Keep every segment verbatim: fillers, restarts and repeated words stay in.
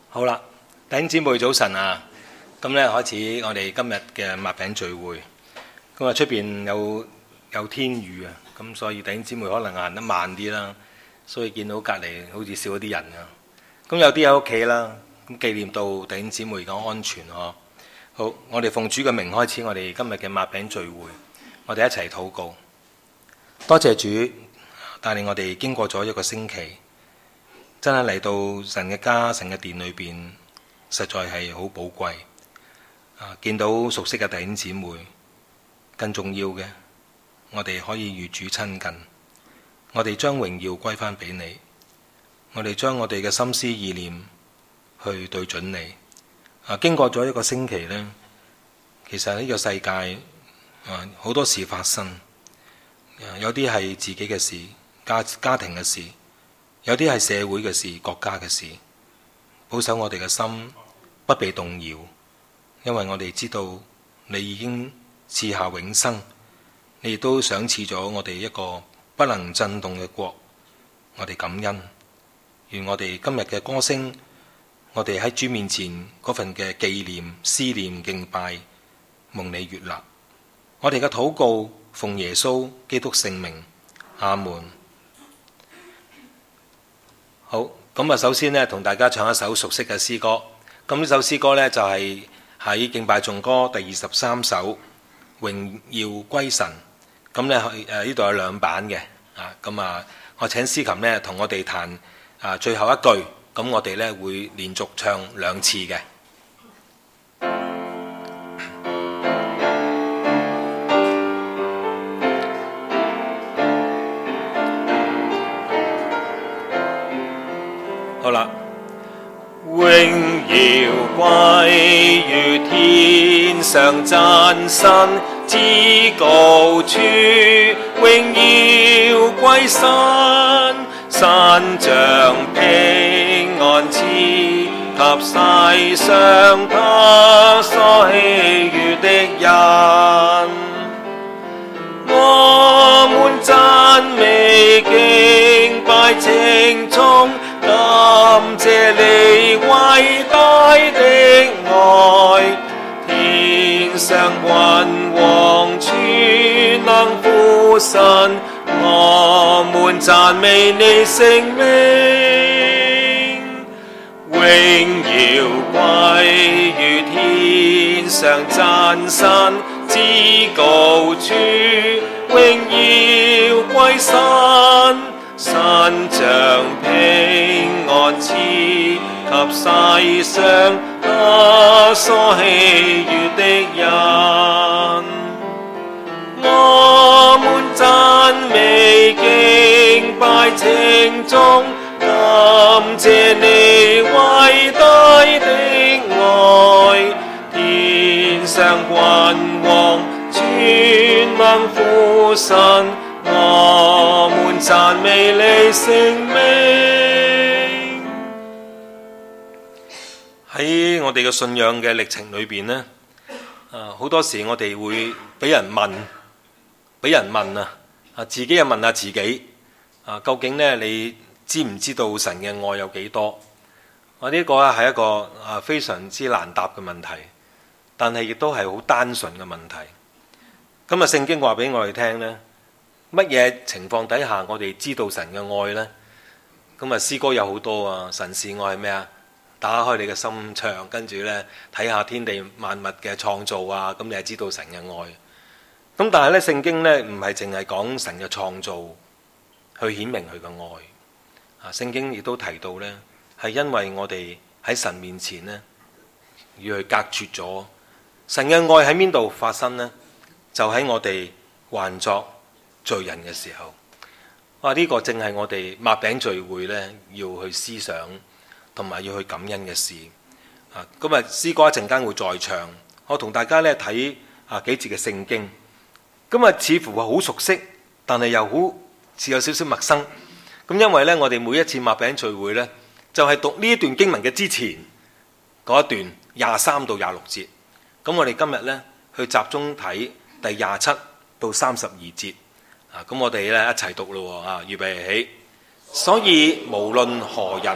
好啦，弟兄姊妹早晨啊！咁咧開始我哋今日嘅擘餅聚會。咁啊出邊有有天雨啊，咁所以弟兄姊妹可能行得慢啲啦，所以見到隔離好似少咗啲人啊。咁有啲喺屋企啦，咁紀念到弟兄姊妹嘅安全呵。好，我哋奉主嘅名開始我哋今日嘅擘餅聚會，我哋一齊禱告。多謝主帶領我哋經過咗一個星期。真係嚟到神嘅家、神嘅殿裏邊，實在係好寶貴。啊，見到熟悉嘅弟兄姊妹，更重要嘅，我哋可以與主親近。我哋將榮耀歸翻俾你，我哋將我哋嘅心思意念去對準你。啊，經過咗一個星期呢，其實呢個世界啊好多事發生，啊、有啲係自己嘅事、家家庭嘅事。有啲係社會嘅事、國家嘅事，保守我哋嘅心不被動搖，因為我哋知道你已經賜下永生，你亦都賞賜咗我哋一個不能震動嘅國。我哋感恩，願我哋今日嘅歌聲，我哋喺主面前嗰份嘅紀念、思念、敬拜，蒙你悅納。我哋嘅禱告奉耶穌基督聖名，阿門。好，咁啊，首先呢，同大家唱一首熟悉嘅詩歌。咁呢首詩歌呢，就係喺敬拜頌歌第二十三首《榮耀歸神》。咁呢，誒呢度有兩版嘅，啊，咁啊，我請司琴呢同我哋彈啊最後一句，咁我哋呢會連續唱兩次嘅。好啦，榮耀歸於天上真神至高處，榮耀歸神，神將平安賜給世上他所喜悅的人。我們讚美敬拜稱頌，感謝你偉大的愛，天上君王全能父神，我們讚美你聖名。榮耀歸於天上真神至高處，榮耀歸神，神將平安賜給世上他所喜悅的人。我們讚美敬拜稱頌，感謝你偉大的愛，天上君王全能父神，我們讚美你聖名。喺我哋嘅信仰嘅歷程裏邊呢，啊好多時我哋會俾人問，俾人問啊，啊自己又問下自己，啊究竟呢你知唔知道神嘅愛有幾多？啊呢個係一個啊非常之難答嘅問題，但係亦都係好單純嘅問題。咁啊聖經話俾我哋聽呢，乜嘢情況底下我哋知道神嘅愛呢？咁啊詩歌有好多啊，神是愛係咩啊？打開你嘅心窗，跟住呢睇下天地萬物嘅創造啊，咁你係知道神嘅愛。咁但係呢聖經呢唔係淨係講神嘅創造去顯明佢嘅愛啊，聖經亦都提到呢係因為我哋喺神面前呢要去隔絕咗。神嘅愛喺邊度發生呢？就喺我哋還作罪人嘅時候。哇！呢個正係我哋擘餅聚會呢要去思想同埋要去感恩嘅事啊！咁啊詩歌一陣間會再唱，我同大家呢睇啊幾節嘅聖經。咁啊似乎係好熟悉，但係又好似有少少陌生。咁因為呢，我哋每一次擘餅聚會呢，就係讀呢一段經文嘅之前嗰一段廿三到廿六節。咁我哋今日呢，去集中睇第廿七到三十二節。啊，咁我哋咧一齊讀咯，啊，預備起。所以無論何人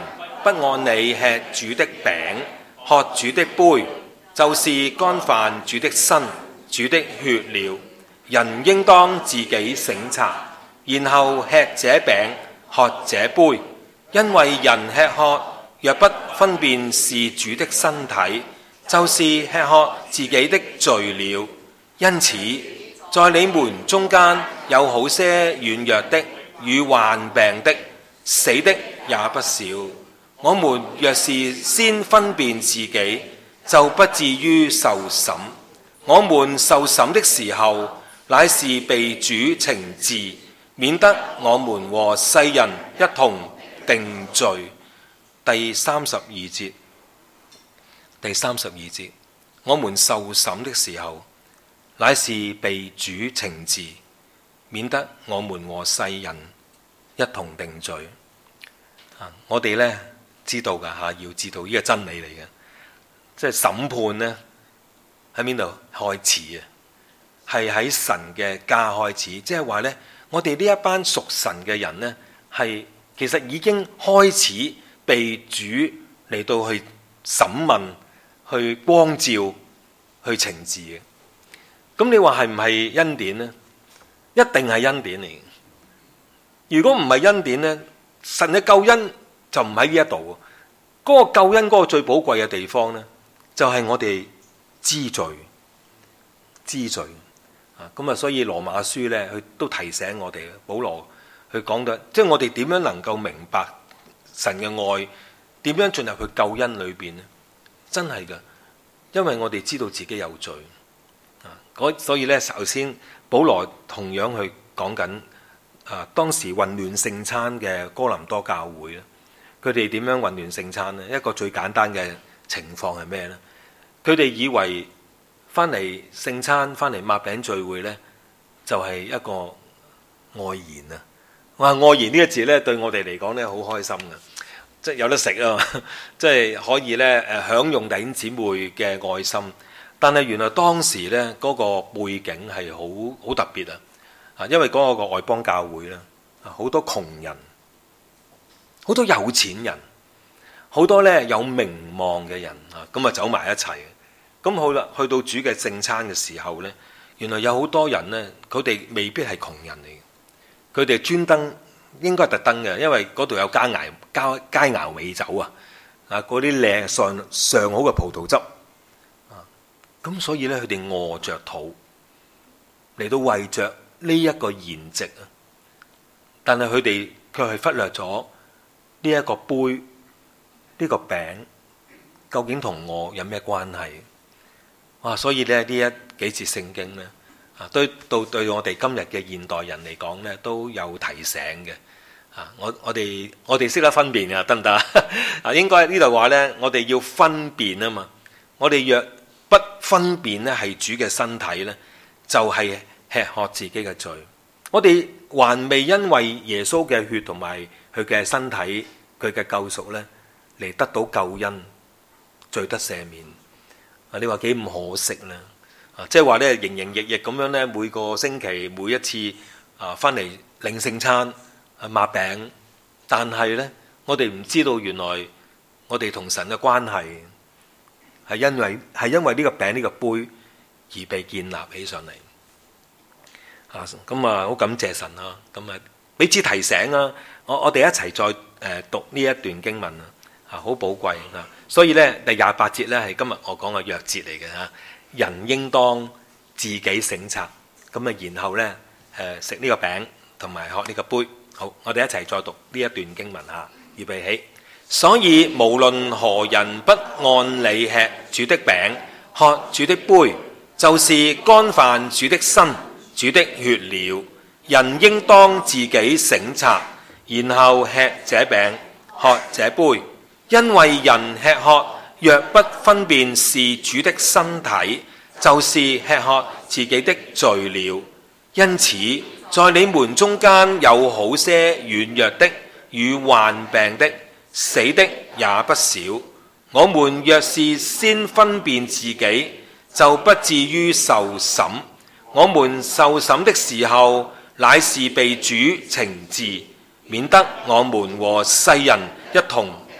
不按理吃主的餅，喝主的杯，就是干犯主的身、主的血了。人應當自己省察，然後吃這餅，喝這杯。因為人吃喝，若不分辨是主的身體，就是吃喝自己的罪了。因此，在你們中間有好些軟弱的與患病的，死的也不少。我們若是先分辨自己，就不至於受審。我們受審的時候，乃是被主懲治，免得我們和世人一同定罪。第三十二節，第三十二節，我們受審的時候，乃是被主懲治，免得我們和世人一同定罪。啊，我哋呢知道噶吓，要知道呢個真理嚟嘅，即係審判呢喺邊度開始啊？係喺神嘅家開始，即係話呢，我哋呢一班屬神嘅人呢，係其實已經開始被主嚟到去審問、去光照、去懲治嘅。咁你話係唔係恩典呢？一定係恩典嚟嘅。如果唔係恩典呢，神嘅救恩就唔喺呢一度。嗰個救恩嗰個最寶貴嘅地方呢，就係我哋知罪、知罪啊！咁啊，所以羅馬書呢，佢都提醒我哋，保羅佢講到，即係我哋點樣能夠明白神嘅愛，點樣進入去救恩裏邊呢？真係噶，因為我哋知道自己有罪啊！所以呢，首先保羅同樣去講緊啊，當時混亂聖餐嘅哥林多教會咧。佢哋點樣混亂聖餐呢？一個最簡單嘅情況係咩呢？佢哋以為翻嚟聖餐、翻嚟擘餅聚會呢，就係一個愛筵啊！哇，愛筵呢個字呢，對我哋嚟講呢，好開心嘅，即係有得食啊！即係可以呢誒享用弟兄姊妹嘅愛心。但係原來當時呢，嗰個背景係好好特別啊！啊，因為嗰個外邦教會呢，好多窮人。好多有錢人，好多咧有名望嘅人啊，咁啊走埋一齊。咁好啦，去到主嘅聖餐嘅時候咧，原來有好多人咧，佢哋未必係窮人嚟嘅，佢哋專登應該係特登嘅，因為嗰度有佳肴佳佳肴美酒啊，啊嗰啲靚上上好嘅葡萄汁啊，咁所以咧佢哋餓着肚嚟到為着呢一個筵席啊，但係佢哋卻係忽略咗。呢一個杯，呢個餅，究竟同我有咩關係？哇！所以咧呢一幾節聖經咧，啊，對到對我哋今日嘅現代人嚟講咧，都有提醒嘅。啊，我我哋我哋識得分辨啊，得唔得啊？啊，應該呢度話咧，我哋要分辨啊嘛。我哋若不分辨咧，係主嘅身體咧，就係吃喝自己嘅罪。我哋還未因為耶穌嘅血同埋佢嘅身體，佢嘅救贖呢，嚟得到救恩，罪得赦免。啊，你話幾唔可惜呢？啊，即係話呢，營營役役咁樣呢，每個星期每一次啊，翻嚟領聖餐啊，擘餅，但係呢，我哋唔知道原來我哋同神嘅關係係因為係因為呢個餅呢個杯而被建立起上嚟。啊，咁啊，好感謝神啊！咁啊，彼此提醒啊，我我哋一齊再誒讀呢一段經文啊，啊，好寶貴啊！所以咧，第廿八節咧係今日我講嘅鑰節嚟嘅嚇，人應當自己省察，咁啊，然後咧誒食呢個餅同埋喝呢個杯。好，我哋一齊再讀呢一段經文嚇，預備起。所以無論何人不按理吃主的餅、喝主的杯，就是干犯主的身、主的血了。人應當自己省察，然後吃這餅，喝這杯。因為人吃喝，若不分辨是主的身體，就是吃喝自己的罪了。因此，在你們中間有好些軟弱的與患病的，死的也不少。我們若是先分辨自己，就不至於受審。我們受審的時候，乃是被主懲治，免得我們和世人一同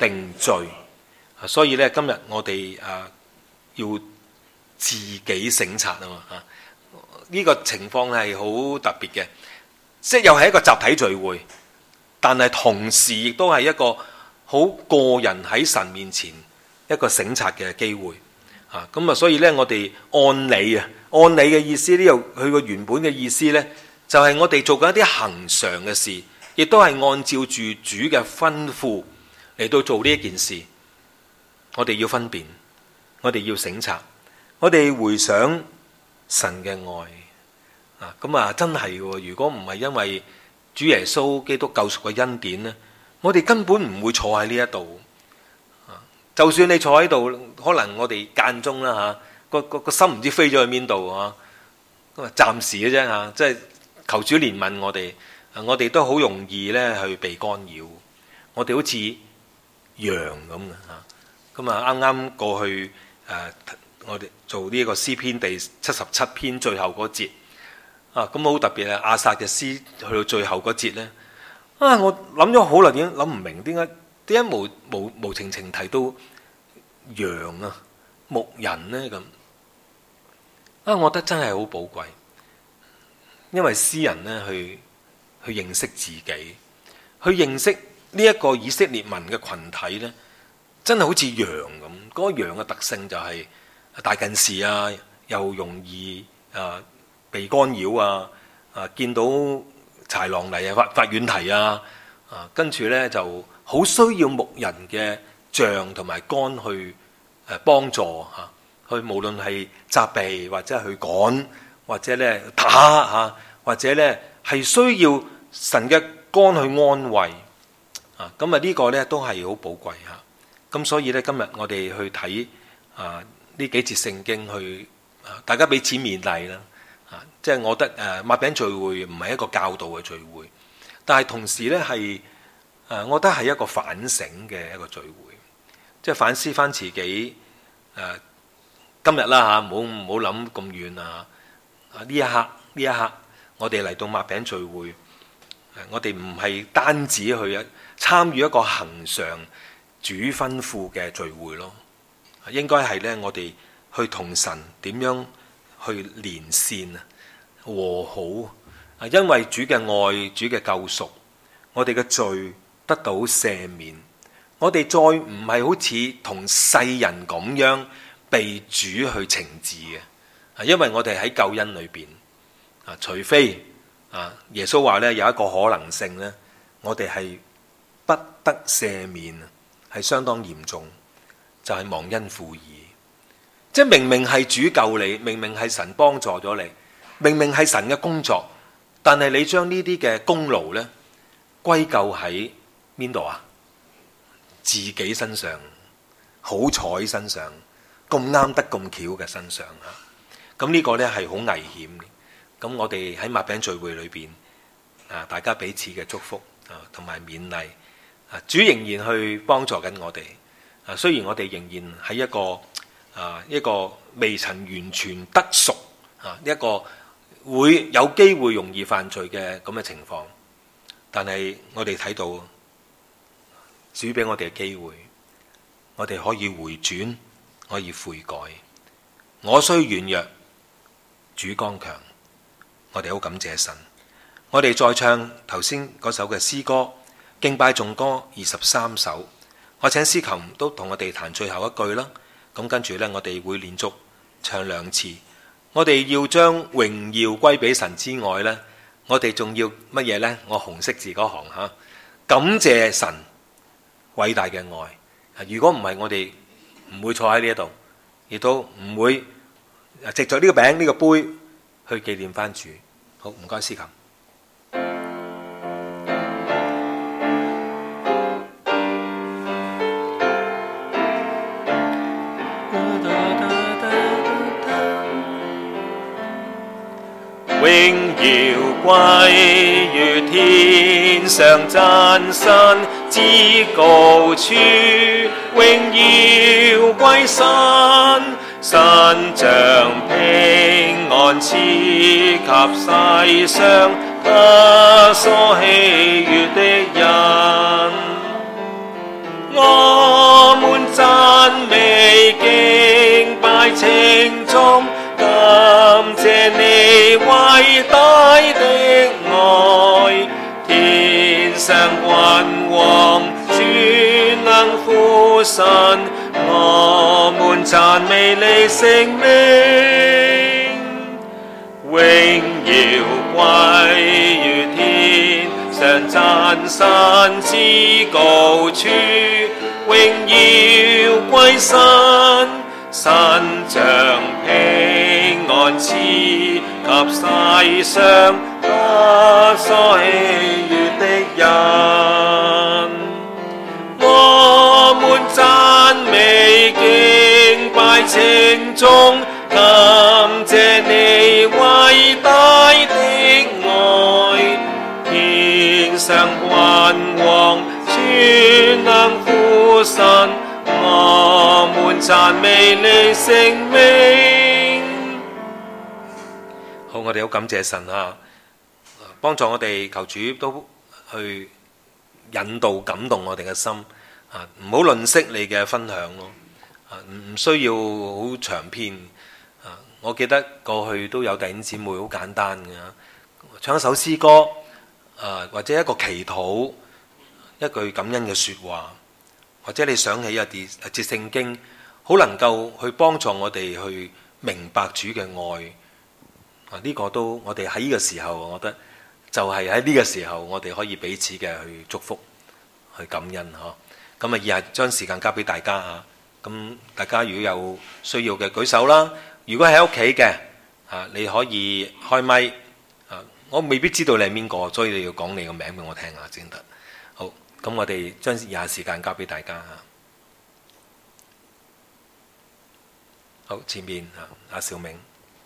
定罪。所以咧，今日我哋啊要自己省察啊嘛，啊呢個情況係好特別嘅，即係又係一個集體聚會，但係同時亦都係一個好個人喺神面前一個省察嘅機會啊。咁啊，所以咧我哋按理啊，按理嘅意思呢度佢個原本嘅意思咧，就係我哋做緊一啲恆常嘅事，亦都係按照住主嘅吩咐嚟到做呢一件事。我哋要分辨，我哋要省察，我哋回想神嘅愛啊！咁啊，真係喎！如果唔係因為主耶穌基督救贖嘅恩典呢，我哋根本唔會坐喺呢一度啊！就算你坐喺度，可能我哋間中啦嚇，個個個心唔知飛咗去邊度啊！咁啊，暫時嘅啫嚇，即係求主憐憫我哋，我哋都好容易咧去被干擾，我哋好似羊咁嘅嚇。咁啊，啱啱過去誒、呃，我哋做呢個詩篇第七十七篇最後嗰節啊，咁好特別啊！亞薩嘅詩去到最後嗰節咧，啊，我諗咗好耐，點解諗唔明？點解點解無無無情情提到羊啊、牧人咧咁啊？我覺得真係好寶貴，因為詩人咧去去認識自己，去認識呢一個以色列民嘅群體咧。真係好似羊咁，嗰、那個羊嘅特性就係大近視啊，又容易啊被干擾啊，啊見到豺狼嚟啊發發軟蹄啊，啊跟住咧就好需要牧人嘅杖同埋竿去誒幫助嚇，去無論係責備或者去趕或者咧打嚇，或者咧係需要神嘅竿去安慰啊，咁啊呢個咧都係好寶貴嚇。咁所以咧，今日我哋去睇啊呢幾節聖經去，去啊大家彼此勉勵啦。啊，即係我覺得誒擘餅聚會唔係一個教導嘅聚會，但係同時咧係誒，我覺得係一個反省嘅一個聚會，即係反思翻自己誒、啊、今日啦嚇，唔好唔好諗咁遠啊！啊呢一刻呢一刻，我哋嚟到擘餅聚會，誒、啊、我哋唔係單止去參與一個恆常主吩咐嘅聚會咯，應該係咧，我哋去同神點樣去連線啊，和好啊，因為主嘅愛、主嘅救贖，我哋嘅罪得到赦免，我哋再唔係好似同世人咁樣被主去懲治嘅啊，因為我哋喺救恩裏邊啊，除非啊耶穌話咧有一個可能性咧，我哋係不得赦免。係相當嚴重，就係、是、忘恩負義，即係明明係主救你，明明係神幫助咗你，明明係神嘅工作，但係你將呢啲嘅功勞呢歸咎喺邊度啊？自己身上，好彩身上，咁啱得咁巧嘅身上啊！咁呢個呢係好危險嘅。咁我哋喺擘餅聚會裏邊啊，大家彼此嘅祝福啊，同埋勉勵。主仍然去幫助緊我哋，啊，雖然我哋仍然喺一個啊一個未曾完全得贖啊一個會有機會容易犯罪嘅咁嘅情況，但係我哋睇到主俾我哋嘅機會，我哋可以回轉，可以悔改。我雖軟弱，主剛強，我哋好感謝神。我哋再唱頭先嗰首嘅詩歌。敬拜頌歌二十三首，我請司琴都同我哋彈最後一句啦。咁跟住呢，我哋會連續唱兩次。我哋要將榮耀歸俾神之外呢，我哋仲要乜嘢呢？我紅色字嗰行吓，感謝神偉大嘅愛。如果唔係，我哋唔會坐喺呢一度，亦都唔會藉着呢個餅呢、呢個杯去紀念翻主。好，唔該司琴。榮耀歸於天上真神至高處，榮耀歸神，神將平安賜給世上他所喜悅的人。 我們讚美敬拜稱頌，感謝你偉大的愛，天上君王全能父神，我們讚美你聖名，榮耀歸於天上，讚神至高處，榮耀歸神，神將平安賜給世上他所喜悅的人。我們讚美敬拜稱頌，感謝你偉大的愛，天上君王全能父神，我們讚美你聖名。好，我哋好感謝神啊，幫助我哋，求主都去引導感動我哋嘅心啊，唔好吝嗇你嘅分享咯啊，唔需要好長篇啊。我記得過去都有弟兄姊妹好簡單嘅，唱一首詩歌啊，或者一個祈禱，一句感恩嘅說話，或者你想起一啲一節聖經，好能夠去幫助我哋去明白主嘅愛啊。呢個都我哋喺呢個時候，我覺得就係喺呢個時候，我哋可以彼此嘅去祝福、去感恩嗬。咁啊，以下將時間交俾大家嚇。咁大家如果有需要嘅舉手啦。如果喺屋企嘅啊，你可以開咪啊。我未必知道你係邊個，所以你要講你個名俾我聽下先得。好，咁我哋將以下時間交俾大家嚇。好，前面啊，阿小明。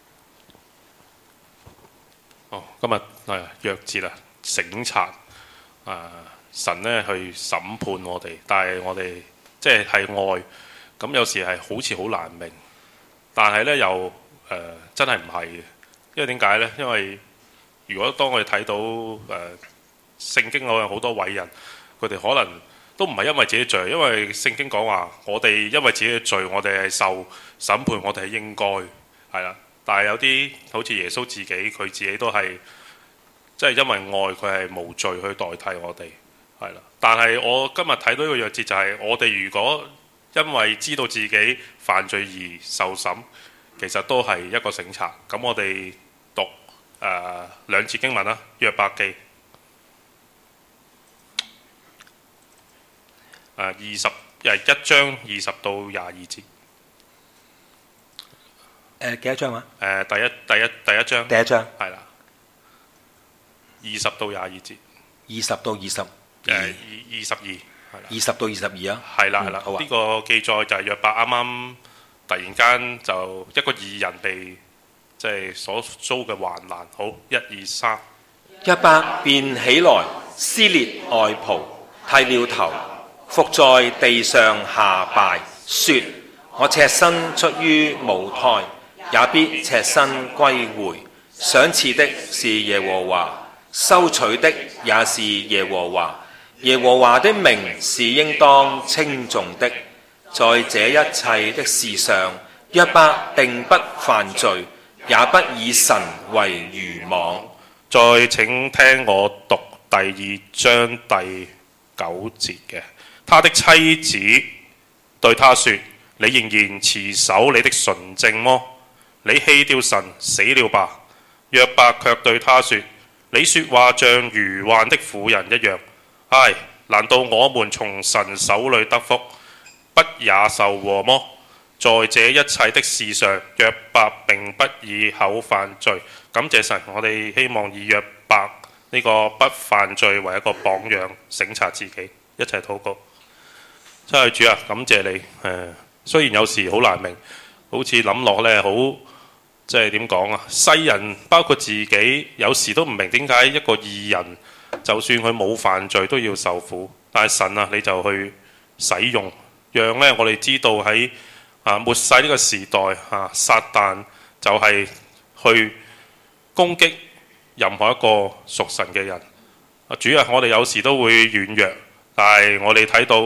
哦，今日係約節啊，省察啊，神咧去審判我哋，但係我哋即係係愛，咁有時係好似好難明，但係咧又誒、呃、真係唔係嘅，因為點解咧？因為如果當我哋睇到誒、呃、聖經嗰有好多偉人，佢哋可能都唔係因為自己罪，因為聖經講話我哋因為自己嘅罪，我哋係受審判，我哋係應該係啦。但係有啲好似耶穌自己，佢自己都係即係因為愛，佢係無罪去代替我哋，係啦。但係我今日睇到一個約節就係，我哋如果因為知道自己犯罪而受審，其實都係一個省察。咁我哋讀誒、呃、兩節經文啦，約伯記誒、呃、二十誒一章二十到廿二節。 誒幾多章啊？ 誒第一第一第一章。 第一章係啦，二十到廿二節。 二十到二十。誒二二十二係啦。 二十到二十二啊。 係啦係啦。 好啊。 呢個記載就係約伯啱啱突然間就一個義人被即係所遭嘅患難。好，一二三。 約伯便起來，撕裂外袍，剃了頭，伏在地上下拜，說：我赤身出於母胎，也必赤身歸回。賞賜的是耶和華，收取的也是耶和華。耶和華的名是應當稱頌的。在這一切的事上，約伯並不犯罪，也不以神為愚妄。 再請聽我讀第二章第九節嘅。他的妻子對他說：你仍然持守你的純正麼？你棄掉神，死了吧。約伯卻對他說：你說話像愚頑的婦人一樣。唉，難道我們從神手裏得福，不也受禍麼？在這一切的事上，約伯並不以口犯罪。感謝神，我哋希望以約伯呢個不犯罪為一個榜樣，省察自己，一齊禱告。真係主啊，感謝你。誒，雖然有時好難明，好似諗落呢，好即係點講啊？世人包括自己，有時都唔明點解一個義人，就算佢冇犯罪都要受苦。但係神啊，你就去使用，讓呢我哋知道喺啊末世呢個時代啊，撒旦就係去攻擊任何一個屬神嘅人。啊主啊，我哋有時都會軟弱，但係我哋睇到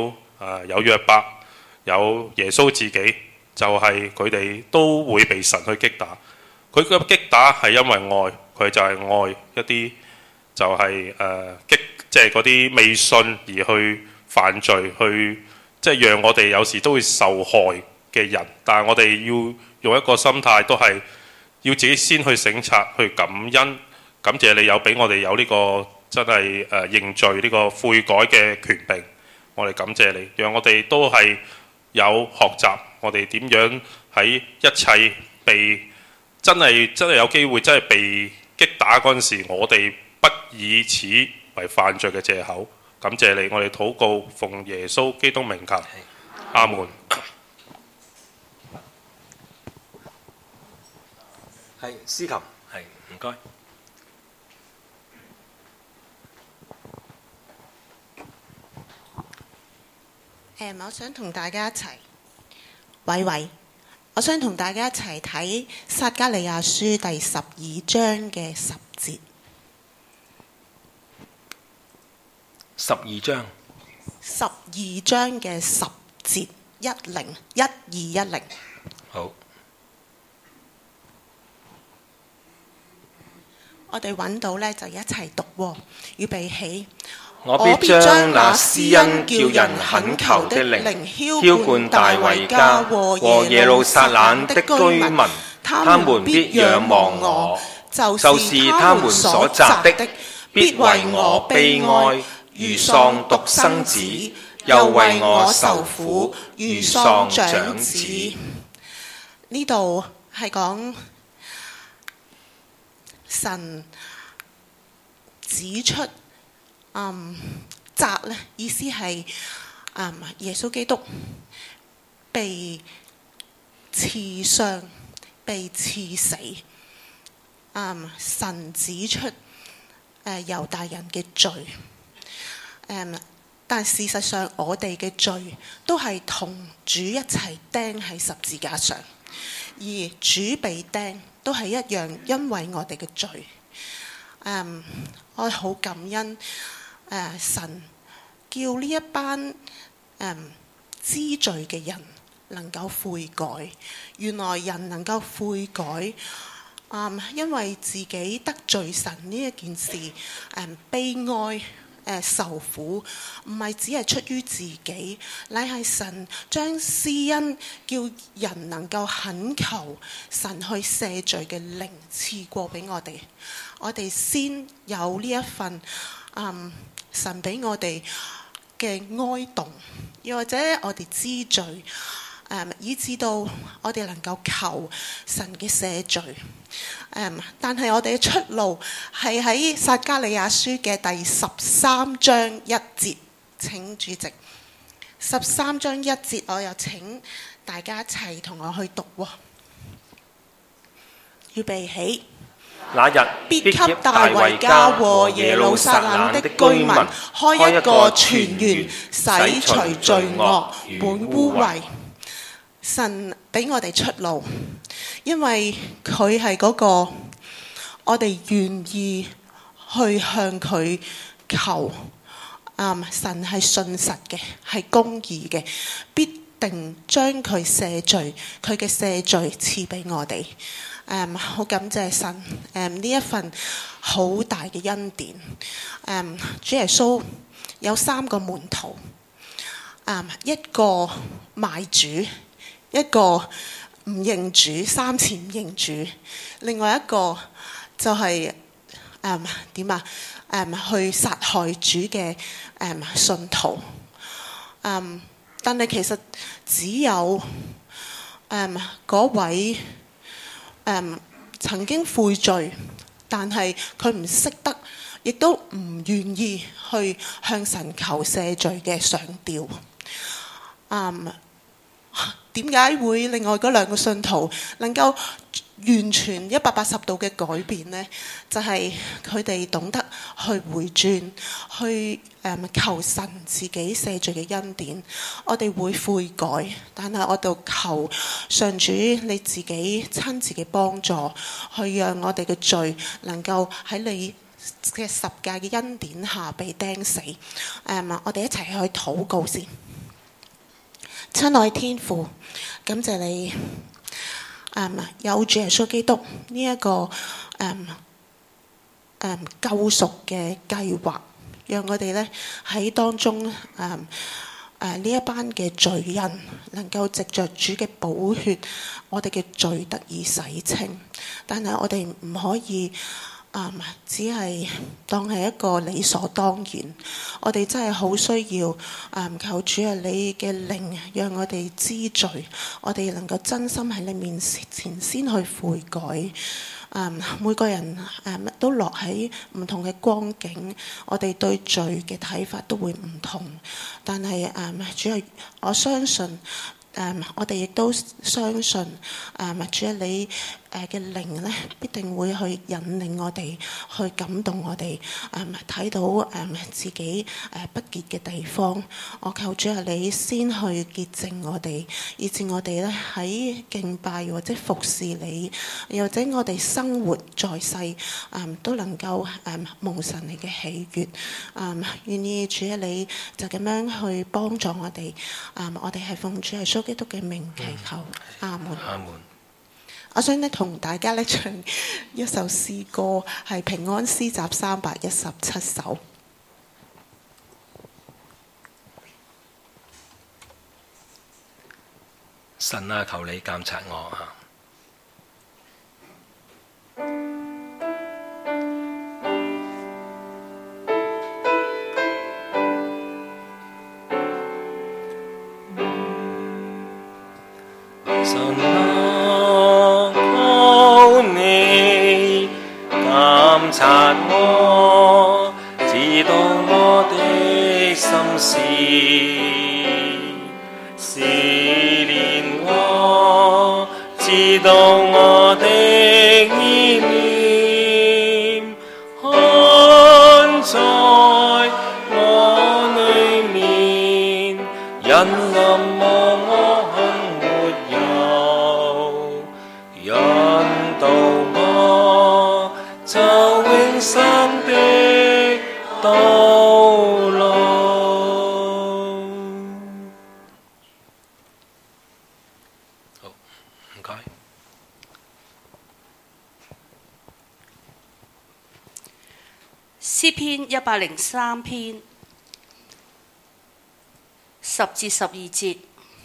啊有約伯，有耶穌自己，就係佢哋都會被神去擊打。佢嘅擊打係因為愛，佢就係愛一啲就係、是、誒、呃、擊，即係嗰啲未信而去犯罪，去即係、就是、讓我哋有時都會受害嘅人。但係我哋要用一個心態，都係要自己先去省察，去感恩，感謝你有俾我哋有呢、這個真係誒、呃、認罪呢個悔改嘅權柄。我哋感謝你，讓我哋都係有學習，我哋點樣喺一切被真係真係有機會真係被擊打嗰陣時，我哋不以此為犯罪嘅藉口。感謝你，我哋禱告奉耶穌基督名求，阿門。 係司琴，係唔該。 誒，我想同大家一齊，喂喂，我想同大家一齊睇撒迦利亞書第十二章嘅十節。 十二章。 十二章嘅十節，一零一二一零。 好。 我哋揾到呢，就一齊讀喎，預備起。 我必將那施恩叫人懇求的靈澆灌大衛家和耶路撒冷的居民，他們必仰望我，就是他們所擇的，必為我悲哀，如喪獨生子，又為我受苦，如喪長子。 呢度係講神指出。嗯，責咧意思係嗯耶穌基督被刺傷、被刺死。嗯，神指出誒、呃、猶大人嘅罪。嗯，但事實上我哋嘅罪都係同主一齊釘喺十字架上，而主被釘都係一樣，因為我哋嘅罪。嗯，我好感恩。誒、呃、神叫呢一班誒、嗯、知罪嘅人能夠悔改，原來人能夠悔改，嗯，因為自己得罪神呢一件事，誒、嗯、悲哀誒、呃、受苦，唔係只係出於自己，乃係神將施恩叫人能夠懇求神去赦罪嘅靈賜過俾我哋，我哋先有呢一份嗯。神俾我哋嘅哀慟，又或者我哋知罪，誒，以至到我哋能夠求神嘅赦罪。誒，但係我哋嘅出路係喺撒迦利亞書嘅第十三章一節。請主席，十三章一節，我又請大家一齊同我去讀喎。預備起。 那日必給大衛家和耶路撒冷的居民開一個泉源，洗除罪惡，本污穢。 神俾我哋出路，因為佢係嗰個我哋願意去向佢求。嗯，神係信實嘅，係公義嘅，必定將佢赦罪，佢嘅赦罪賜俾我哋。誒，好、um, 感謝神，誒、um, 呢一份好大嘅恩典。誒、um, 主耶穌有三個門徒，誒、um, 一個賣主，一個唔認主，三次唔認主，另外一個就係誒點啊？誒、um, 去殺害主嘅誒、um, 信徒。誒、um, 但係其實只有誒嗰、um, 位。Um, 曾經悔罪，但係佢唔識得，亦都唔願意去向神求赦罪嘅上吊。嗯，點解會另外嗰兩個信徒能夠完全一百八十度嘅改變呢？就係佢哋懂得去回轉，去誒求神自己赦罪嘅恩典。我哋會悔改，但係我哋求上主你自己親自嘅幫助，去讓我哋嘅罪能夠喺你嘅十架嘅恩典下被釘死。誒，我哋一齊去禱告先。 親愛天父，感謝你，嗯、有主耶穌基督呢一、個嗯嗯救贖嘅計劃，讓我哋咧喺當中誒誒呢一班嘅罪人能夠藉着主嘅寶血，我哋嘅罪得以洗清。但係我哋唔可以誒、嗯、只係當係一個理所當然。我哋真係好需要誒、嗯、求主啊，你嘅靈讓我哋知罪，我哋能夠真心喺你面前先去悔改。Um, 每個人、um, 都落喺唔同嘅光景，我哋對罪嘅睇法都會唔同。但係、um, 主要我相信，um, 我哋亦都相信，um, 主要你誒嘅靈咧，必定會去引領我哋，去感動我哋，睇、um, 到、um, 自己、uh, 不潔嘅地方。我求主啊，你先去潔淨我哋，以致我哋咧喺敬拜或者服侍你，又或者我哋生活在世，嗯、都能夠、嗯、蒙神你嘅喜悅。嗯，願意主啊，你就咁樣去幫助我哋。嗯，我哋係奉主耶穌基督嘅名祈求。嗯、阿門。 阿門。 我想咧同大家咧唱一首詩歌，係平安詩集三百一十七首。 神啊，求你監察我啊！神啊，求你監察我，知道我的心思，試煉我，知道我的意念，看在我裏面，引領我，我行沒有，引導我走永生的道路。好，唔該。 詩篇一百零三篇十至十二節。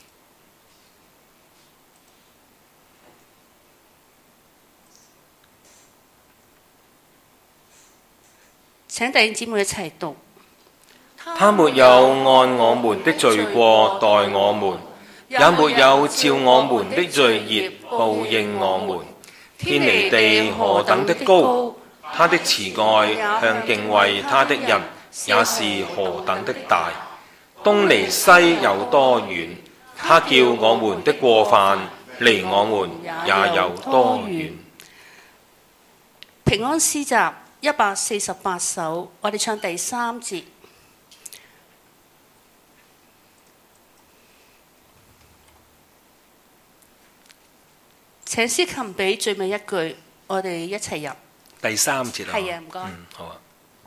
請弟兄姊妹一齊讀。 他沒有按我們的罪過待我們，也沒有照我們的罪孽報應我們。天離地何等的高，他的慈愛向敬畏他的人也是何等的大。東離西有多遠，他叫我們的過犯離我們也有多遠。 平安詩集一百四十八首，我哋唱第三節。請司琴俾最尾一句，我哋一齊入。 第三節啊。 係啊，唔該。 嗯，好啊。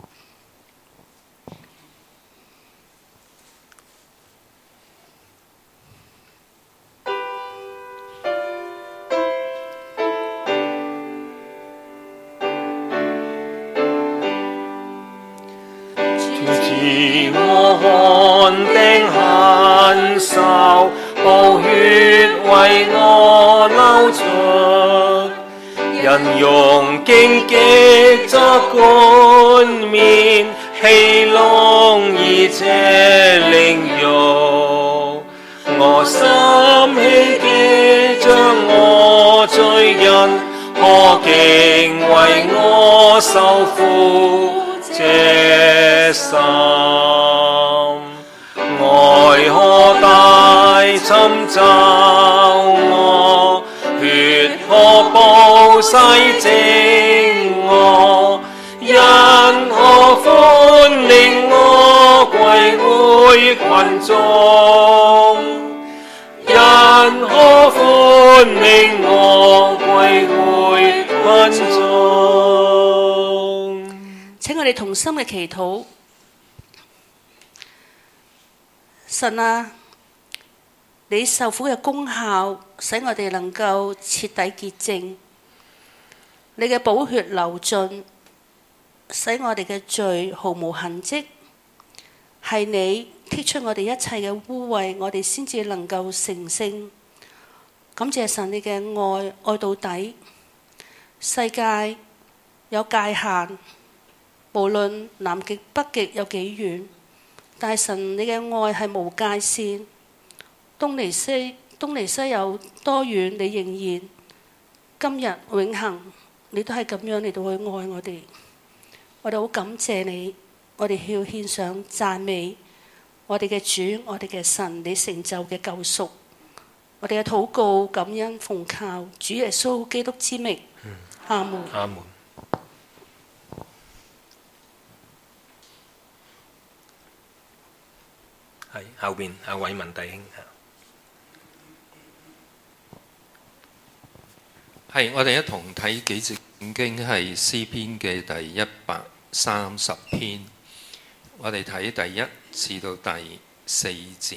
自我看釘恨仇，寶血為我流出，人用荊棘作冠冕，戲弄以這凌辱。我心希冀將我罪人，何竟為我受苦這心，愛何大尋找我，血何報洗淨我，因何歡令我歸回群眾，因何歡令我歸回群眾。 請我哋同心嘅祈禱。神啊， 你受苦嘅功效，使我哋能夠徹底潔淨。你嘅寶血流盡，使我哋嘅罪毫無痕跡。係你剔出我哋一切嘅污穢，我哋先至能夠成聖。感謝神，你嘅愛愛到底。世界有界限，無論南極北極有幾遠，但係神你嘅愛係無界線。東離西，東離西有多遠，你仍然今日永恆，你都係咁樣嚟到去愛我哋。我哋好感謝你，我哋要獻上讚美，我哋嘅主，我哋嘅神，你成就嘅救贖。我哋嘅禱告感恩奉靠主耶穌基督之名，嗯、阿門。 阿門。係後邊阿偉文弟兄。 係，我哋一同睇幾節聖經，係詩篇嘅第一百三十篇。我哋睇第一至到第四節。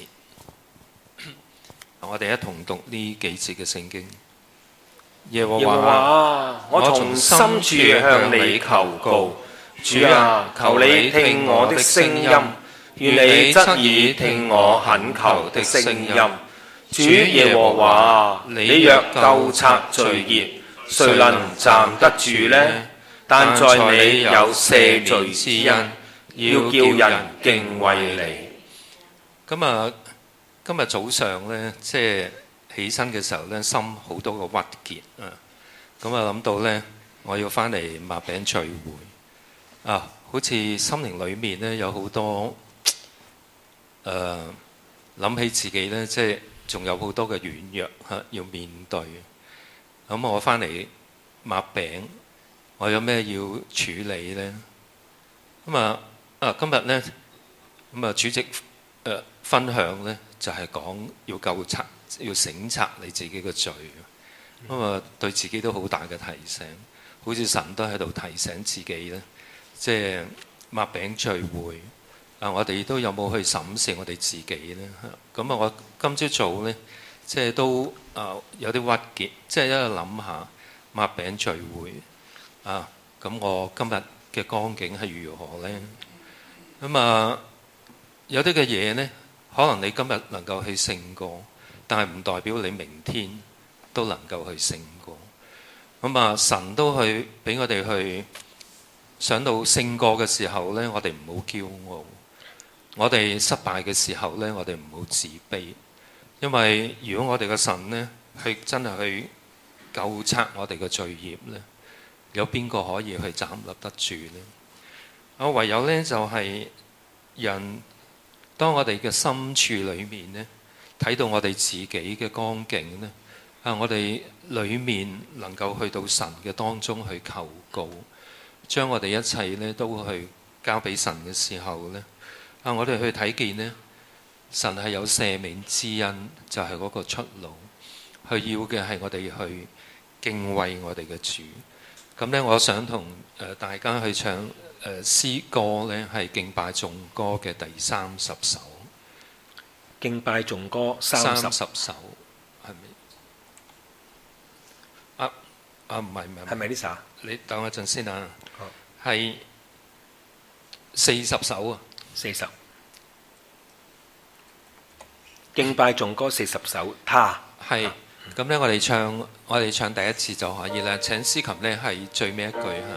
我哋一同讀呢幾節嘅聖經。耶和華，我從深處向你求告，主啊，求你聽我的聲音，願你側耳聽我懇求的聲音。主耶和華，你若究察罪孽，誰能站得住呢？但在你有赦罪之恩，要叫人敬畏你。咁啊，今日早上呢，即係起身嘅時候呢，心好多個鬱結啊！咁啊諗到呢，我要翻嚟擘餅聚會啊，好似心靈裏面呢有好多誒，諗、呃、起自己呢，即係仲有好多嘅軟弱嚇、啊、要面對。咁我翻嚟擘餅，我有咩要處理呢？咁啊啊今日呢，咁啊主席誒、呃、分享呢，就係、是、講要究察，要省察你自己嘅罪。咁啊對自己都好大嘅提醒，好似神都喺度提醒自己呢，即係擘餅聚會啊！我哋都有冇去審視我哋自己呢？咁啊，我今朝早呢，即係都啊有啲鬱結，即係一路諗下擘餅聚會啊！咁我今日嘅光景係如何呢？咁啊，有啲嘅嘢呢，可能你今日能夠去勝過，但係唔代表你明天都能夠去勝過。咁啊，神都去俾我哋去想到勝過嘅時候呢，我哋唔好驕傲；我哋失敗嘅時候呢，我哋唔好自卑。因為如果我哋嘅神呢，去真係去究察我哋嘅罪孽呢，有邊個可以去站立得住呢？我唯有呢，就係、是、人，當我哋嘅深處裏面呢，睇到我哋自己嘅光景呢，啊，我哋裏面能夠去到神嘅當中去求告，將我哋一切呢都去交俾神嘅時候呢，啊，我哋去睇見呢，神係有赦免之恩，就係、是、嗰個出路。佢要嘅係我哋去敬畏我哋嘅主。咁呢，我想同誒大家去唱誒詩歌呢，係敬拜頌歌嘅第三十首。 敬拜頌歌三十首，係咪？啊啊，唔係唔係， 係咪呢首？ 你等我一陣先啊。係四十首啊。 四十。敬拜頌歌四十首，他係。咁呢，我哋唱，我哋唱第一次就可以啦。請司琴呢係最尾一句嚇。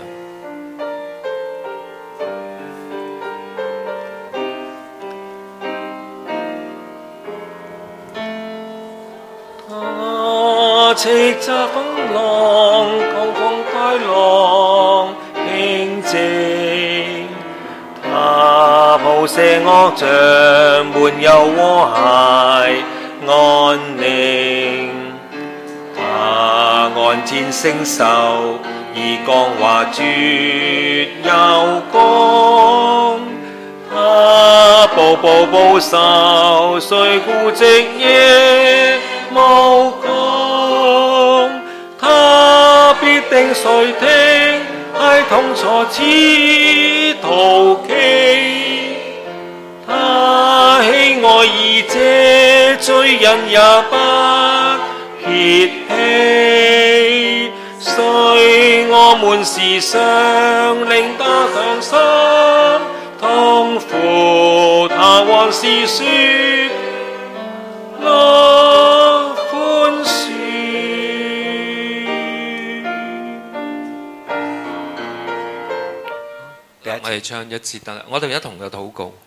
他斥責風浪，狂風大浪興靜，他譜寫樂章，滿有和諧安寧。按戰勝仇，以光華絕有光。他步步保守，雖孤寂夜無光。他必定垂聽，孩童初次陶器。他喜愛義者，罪人也氣，雖我們時常令他強心，痛苦他還是說樂寬恕。 我哋唱一節得啦，我哋一同嘅禱告。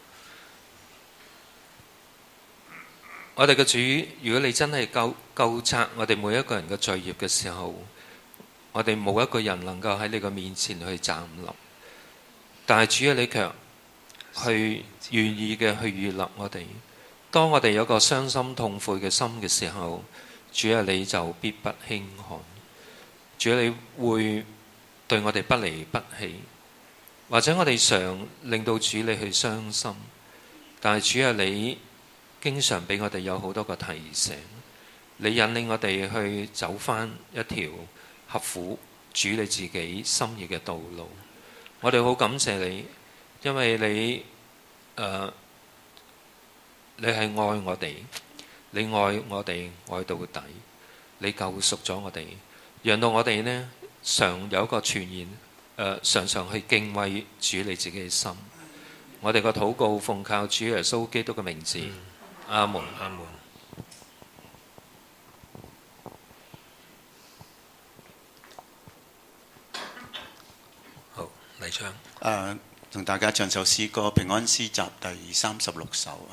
我哋嘅主，如果你真係救救責我哋每一個人嘅罪孽嘅時候，我哋冇一個人能夠喺你嘅面前去站立，但係主啊，你卻去願意嘅去悅納我哋。當我哋有個傷心痛悔嘅心嘅時候，主啊，你就必不輕看。主啊，你會對我哋不離不棄，或者我哋常令到主你去傷心，但係主啊，你經常俾我哋有好多個提醒，你引領我哋去走返一條合乎主你自己心意嘅道路。我哋好感謝你，因為你、呃、你係愛我哋，你愛我哋愛到底，你救贖咗我哋，讓到我哋呢常有一個全然、呃、常常去敬畏主你自己嘅心。我哋個禱告奉靠主耶穌基督嘅名字。嗯阿門，阿門。 好，黎昌。 誒，同大家唱首詩歌《平安詩集》第三十六首啊。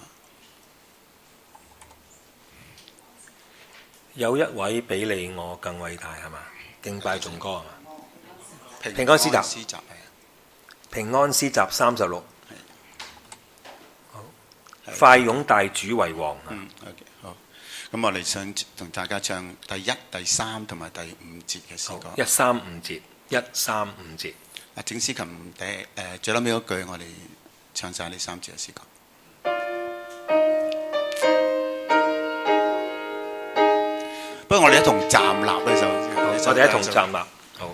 有一位比你我更偉大係嘛？敬拜頌歌係嘛？ 平安詩集係。 平安詩集三十六。快擁大主為王。 嗯 ，OK， 好。咁我哋想同大家唱第一、第三同埋第五節嘅詩歌。 一三五節，一三五節。 啊，整詩琴第誒、呃、最撚尾嗰句，我哋唱晒呢三節嘅詩歌。不過我哋一同站立呢就， 我哋一同站立。好。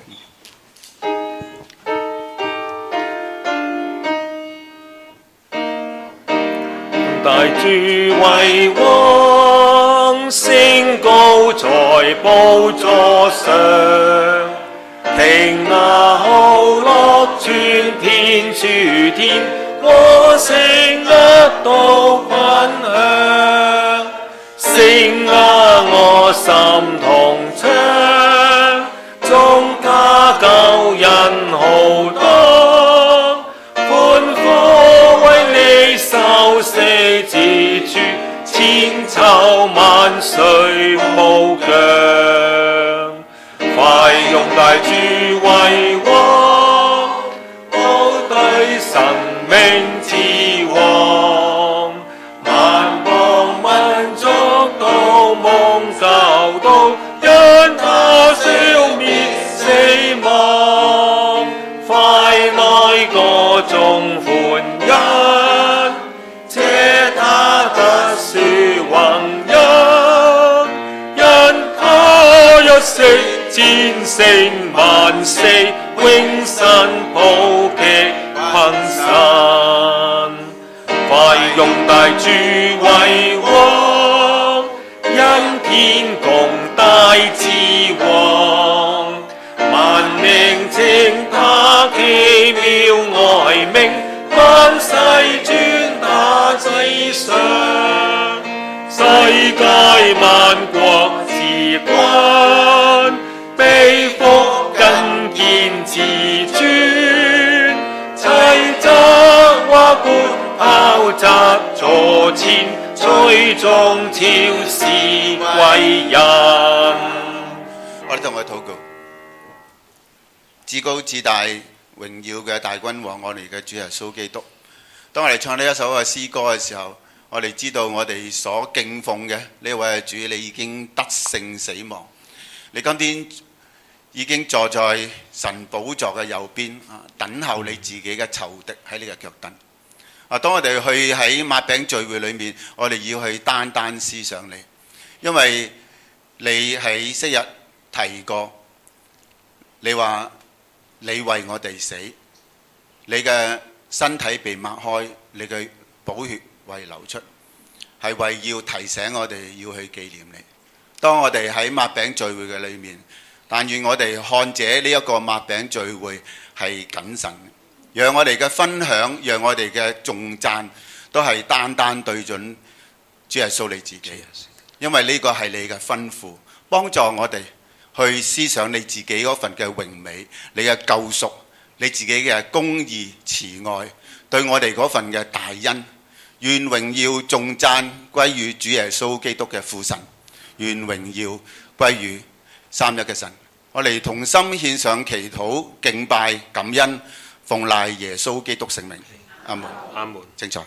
大主為王，升高在寶座上，聽那號樂傳天諸天，和聲一道分享，聲啊我心同唱，頌他救恩浩蕩，歡呼為你受死之主，千秋萬歲無疆，快用大主為王，保對生命之王，萬邦民族都蒙教導，因他消滅死亡，快來歌頌歡欣，借他特殊宏恩，因他一息戰勝萬死，永生普極憑神，快用大主為王，因天共大之王，萬名稱他奇妙愛名，萬世尊他祭上，世界萬國之君，被福更見至尊，齊則華冠袍澤座前，最終超是貴人。 我哋同佢禱告，至高至大榮耀嘅大君王，我哋嘅主耶穌基督。當我哋唱呢一首嘅詩歌嘅時候，我哋知道我哋所敬奉嘅呢位主，你已經得勝死亡，你今天已經坐在神寶座嘅右邊啊，等候你自己嘅仇敵喺你嘅腳凳。啊，當我哋去喺擘餅聚會裏面，我哋要去單單思想你，因為你喺昔日提過，你話你為我哋死，你嘅身體被擘開，你嘅寶血為流出，係為要提醒我哋要去紀念你。 當我哋喺擘餅聚會嘅裏面，但願我哋看這呢一個擘餅聚會係謹慎，讓我哋嘅分享，讓我哋嘅頌讚都係單單對準主耶穌你自己，因為呢個係你嘅吩咐，幫助我哋去思想你自己嗰份嘅榮美，你嘅救贖，你自己嘅公義慈愛，對我哋嗰份嘅大恩。願榮耀頌讚歸於主耶穌基督嘅父神，願榮耀歸於三一嘅神。我哋同心獻上祈禱、敬拜、感恩，奉賴耶穌基督聖名。阿門。 阿門。 請坐。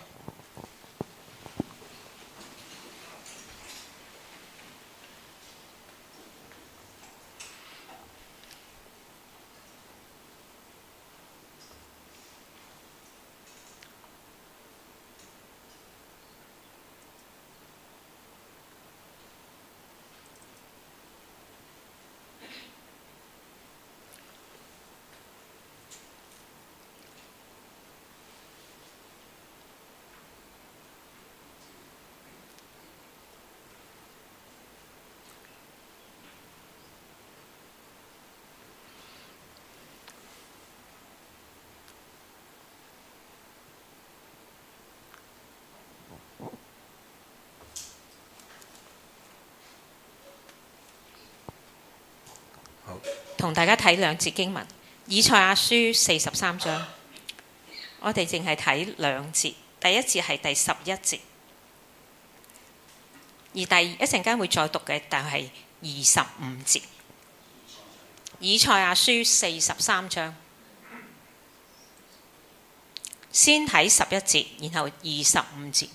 同大家睇兩節經文，以賽亞書四十三章，我哋淨係睇兩節，第一節係第十一節，而第一陣間會再讀嘅，但係二十五節。以賽亞書四十三章，先睇十一節，然後二十五節，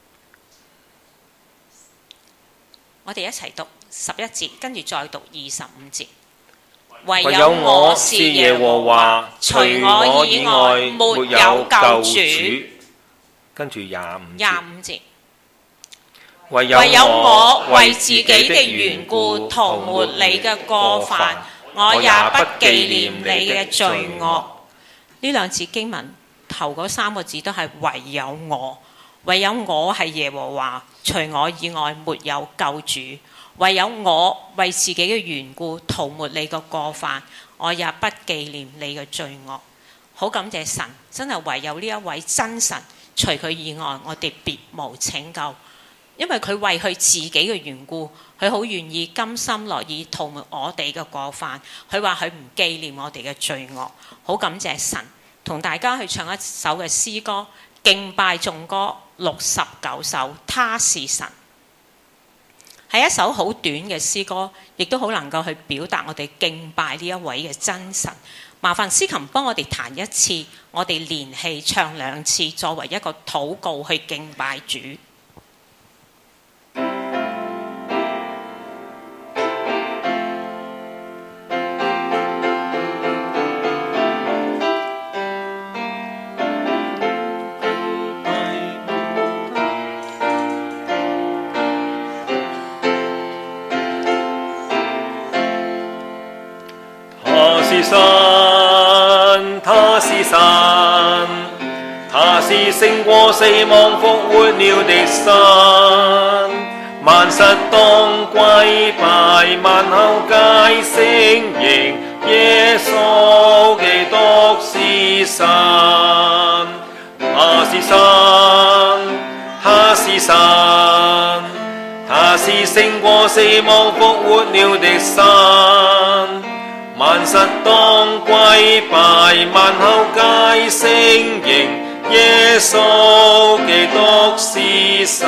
我哋一齊讀十一節，跟住再讀二十五節。 唯有我是耶和華，除我以外沒有救主。 跟住廿五節。 廿五節。 唯唯有我為自己的緣故塗抹你嘅過犯，我也不紀念你嘅罪惡。呢兩節經文頭嗰三個字都係唯有我，唯有我係耶和華，除我以外沒有救主。唯有我為自己嘅緣故塗抹你嘅過犯，我也不紀念你嘅罪惡。好感謝神，真係唯有呢一位真神，除佢以外，我哋別無拯救。因為佢為佢自己嘅緣故，佢好願意甘心樂意塗抹我哋嘅過犯。佢話佢唔紀念我哋嘅罪惡。好感謝神，同大家去唱一首嘅詩歌，敬拜頌歌六十九首，他是神。係一首好短嘅詩歌，亦都好能夠去表達我哋敬拜呢一位嘅真神。麻煩司琴幫我哋彈一次，我哋連氣唱兩次，作為一個禱告去敬拜主。 神，他是神，他是勝過死亡復活了的神。萬實當歸拜，萬口皆承認，耶穌基督是神。他是神，他是神，他是勝過死亡復活了的神。萬實當歸拜，萬口皆承認，耶穌基督是神。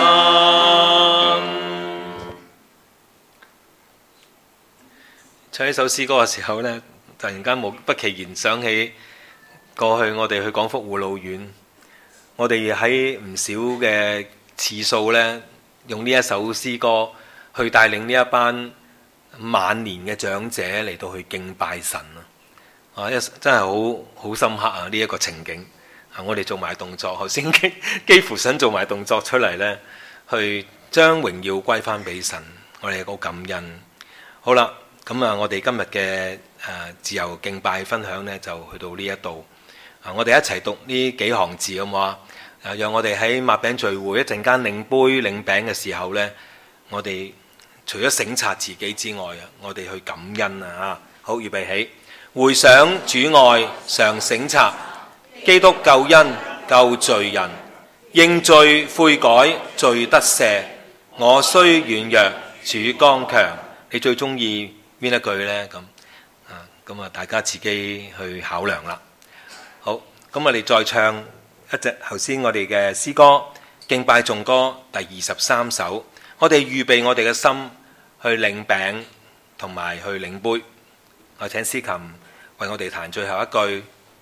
唱呢首詩歌嘅時候呢，突然間冇不其然想起過去我哋去廣福護老院，我哋喺唔少嘅次數呢，用呢一首詩歌去帶領呢一班晚年嘅長者嚟到去敬拜神啊！一真係好好深刻啊！呢一個情景啊，我哋做埋動作，頭先幾幾乎想做埋動作出嚟呢，去將榮耀歸翻俾神，我哋好感恩。好啦，咁啊，我哋今日嘅誒自由敬拜分享呢，就去到呢一度啊！我哋一齊讀呢幾行字咁話啊，讓我哋喺擘餅聚會一陣間領杯領餅嘅時候呢，我哋除咗省察自己之外啊，我哋去感恩啊！好，預備起，回想主愛，常省察基督救恩救罪人，認罪悔改，罪得赦。我雖軟弱，主剛強。你最中意邊一句呢？咁啊，咁啊，大家自己去考量啦。好，咁我哋再唱一隻頭先我哋嘅詩歌敬拜頌歌第二十三首。我哋預備我哋嘅心去領餅同埋去領杯。我請司琴為我哋彈最後一句。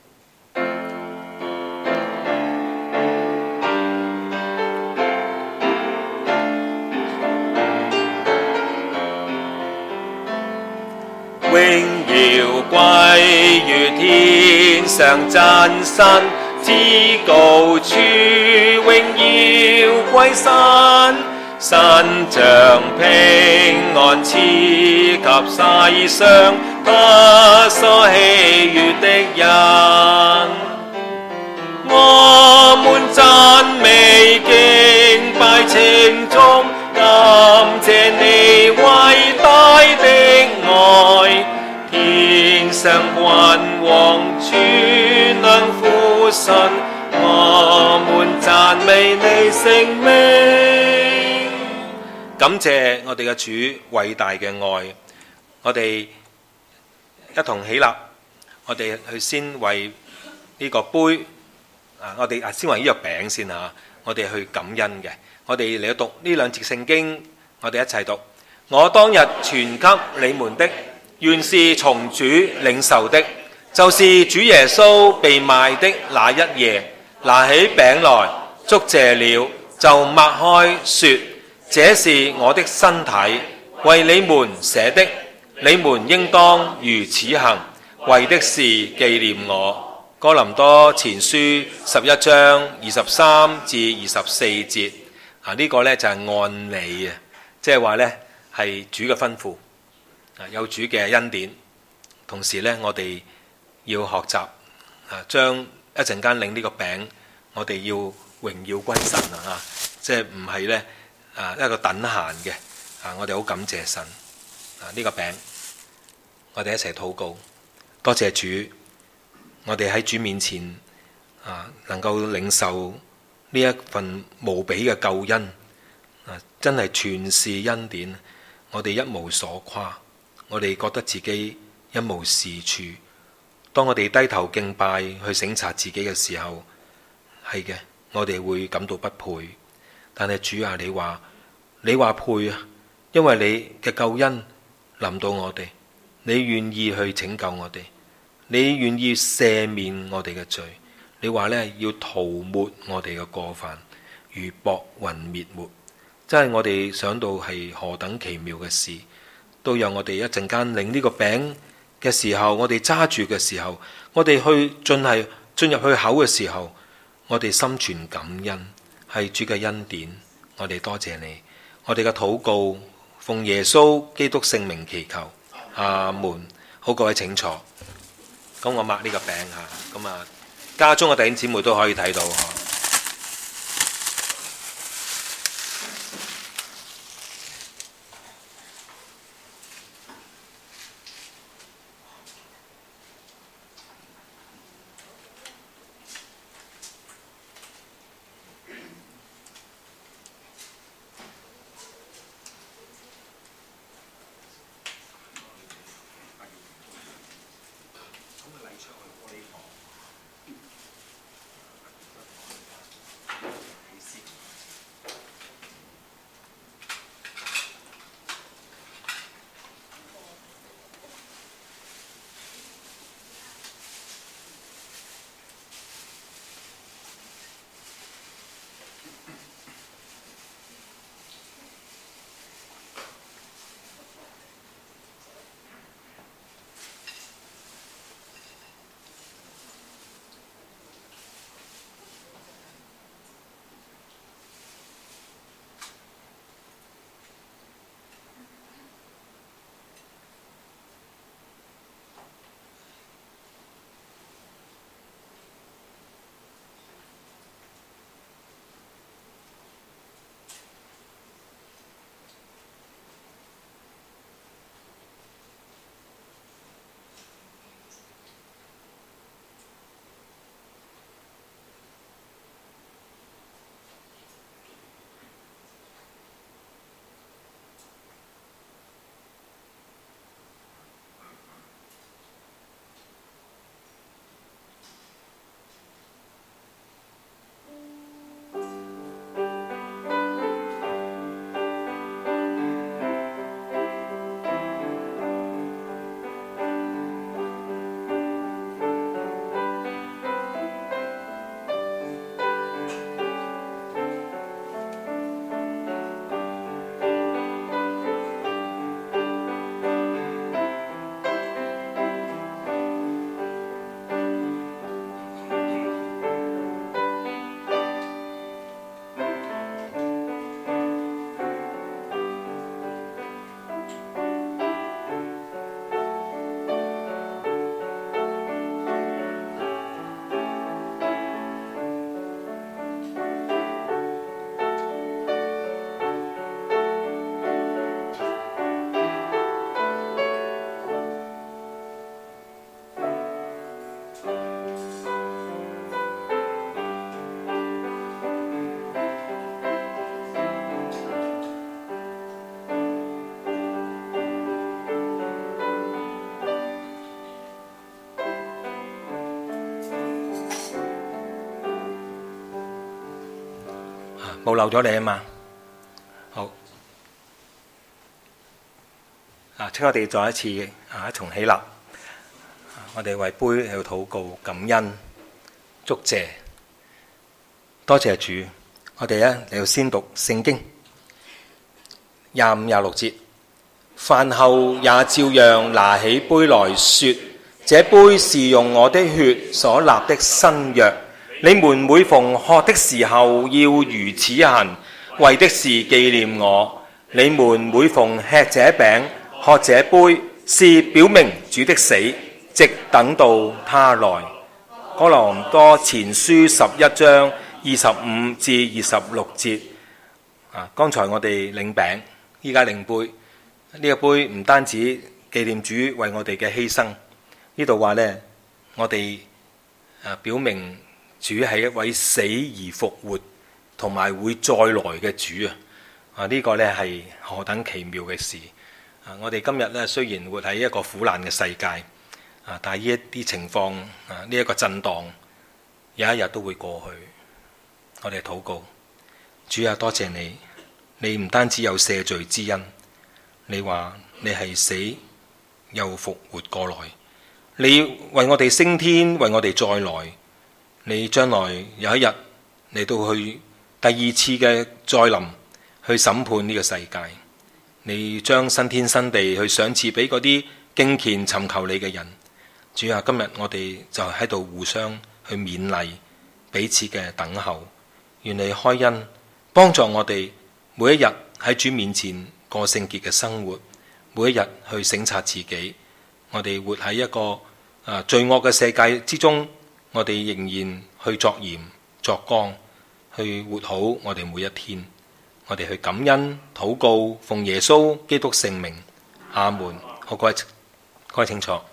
榮耀歸於天上真神，至高處榮耀歸神。神將平安賜給世上他所喜悅的人。我們讚美敬拜稱頌，感謝你偉大的愛。天上君王全能父神，我們讚美你聖名。 感謝我哋嘅主偉大嘅愛，我哋一同起立，我哋去先為呢個杯啊，我哋啊先為呢個餅先嚇，我哋去感恩嘅。我哋嚟讀呢兩節聖經，我哋一齊讀。我當日傳給你們的，原是從主領受的，就是主耶穌被賣的那一夜，拿起餅來，祝謝了，就擘開說：這是我的身體，為你們捨的，你們應當如此行，為的是紀念我。哥林多前書十一章二十三至二十四節啊，呢、這個呢就係按理啊，即係話呢係主嘅吩咐啊，有主嘅恩典。同時呢，我哋要學習啊，將一陣間領呢個餅，我哋要榮耀歸神啊，即係唔係呢。啊，一個等閒嘅啊，我哋好感謝神啊！呢、這個餅，我哋一齊禱告，多謝主，我哋喺主面前啊，能夠領受呢一份無比嘅救恩啊，真係全是恩典，我哋一無所誇，我哋覺得自己一無是處。當我哋低頭敬拜去省察自己嘅時候，係嘅，我哋會感到不配。但係主啊，你話你話配啊，因為你嘅救恩臨到我哋，你願意去拯救我哋，你願意赦免我哋嘅罪，你話呢，要塗抹我哋嘅過犯，如薄雲滅沒。真係我哋想到係何等奇妙嘅事，都讓我哋一陣間領呢個餅嘅時候，我哋揸住嘅時候，我哋去進係進入去口嘅時候，我哋心存感恩。係主嘅恩典，我哋多謝你。我哋嘅禱告奉耶穌基督聖名祈求，阿門。好，各位請坐。咁我擘呢個餅吓，咁啊家中嘅弟兄姊妹都可以睇到。 冇漏咗你啊嘛。好，啊，請我哋再一次啊一同起立，我哋為杯喺度禱告、感恩、祝謝，多謝主。我哋咧嚟到先讀聖經廿五、廿六節，飯後也照樣拿起杯來說：這杯是用我的血所立的新約，你們每逢喝的時候要如此行，為的是紀念我。你們每逢吃這餅、喝這杯，是表明主的死，直等到他來。哥林多前書十一章二十五至二十六節。啊，剛才我哋領餅，依家領杯。呢個杯唔單止紀念主為我哋嘅犧牲，呢度話呢，我哋啊表明主係一位死而復活，同埋會再來嘅主啊！啊，呢個呢係何等奇妙嘅事啊！我哋今日呢，雖然活喺一個苦難嘅世界啊，但係呢一啲情況啊，呢一個震盪，有一日都會過去。我哋禱告，主啊，多謝你，你唔單止有赦罪之恩，你話你係死又復活過來，你為我哋升天，為我哋再來，你將來有一日嚟到去第二次嘅再臨，去審判呢個世界，你將新天新地去賞賜俾嗰啲敬虔尋求你嘅人。主啊，今日我哋就喺度互相去勉勵，彼此嘅等候。願你開恩幫助我哋每一日喺主面前過聖潔嘅生活，每一日去省察自己。我哋活喺一個啊罪惡嘅世界之中，我哋仍然去作鹽作光，去活好我哋每一天。我哋去感恩禱告，奉耶穌基督聖名，阿門。好，各位各位請坐。